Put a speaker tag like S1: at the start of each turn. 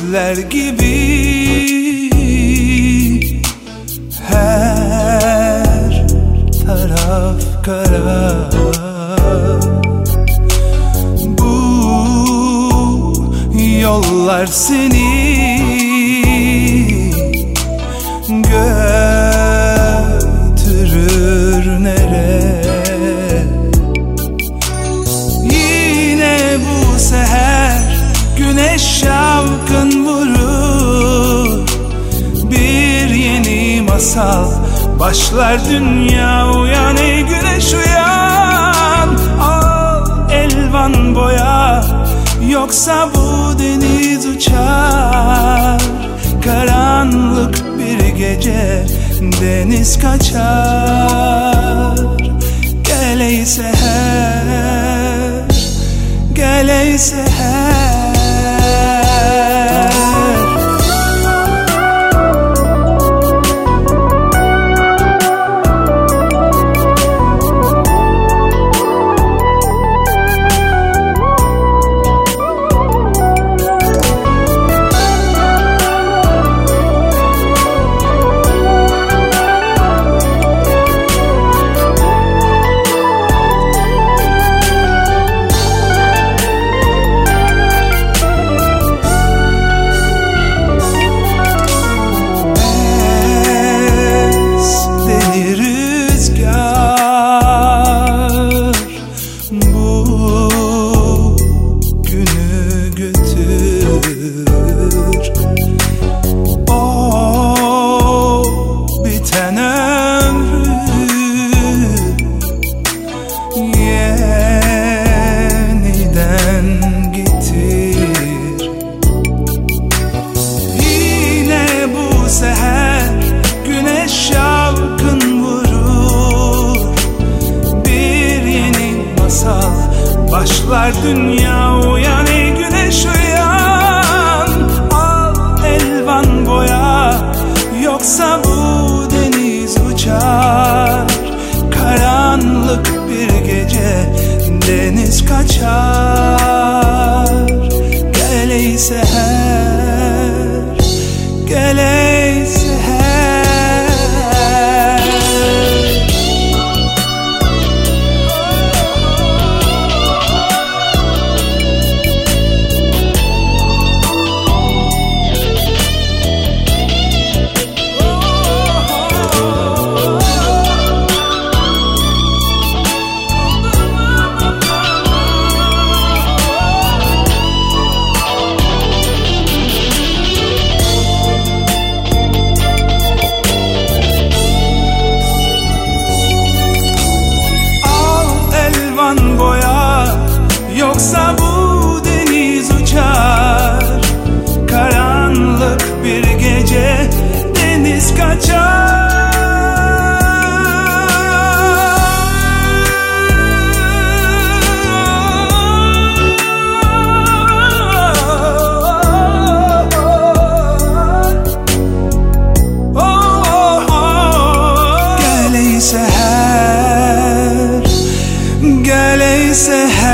S1: gündüzler gibi her taraf kara. Bu yollar seni götürür nereye? Yine bu seher güneş şavkın vurur, bir yeni masal başlar dünya. Uyan ey güneş uyan, al elvan boya, yoksa bu deniz uçar. Karanlık bir gece deniz kaçar. Gel ey seher, gel ey seher. Başlar dünya. Uyan ey güneş uyan, al elvan boya, yoksa bu deniz uçar. Karanlık bir gece deniz kaçar. Gel ey seher, gel ey seher. Boya, yoksa bu deniz uçar. Karanlık bir gece deniz kaçar. Gel ey seher, gel ey seher.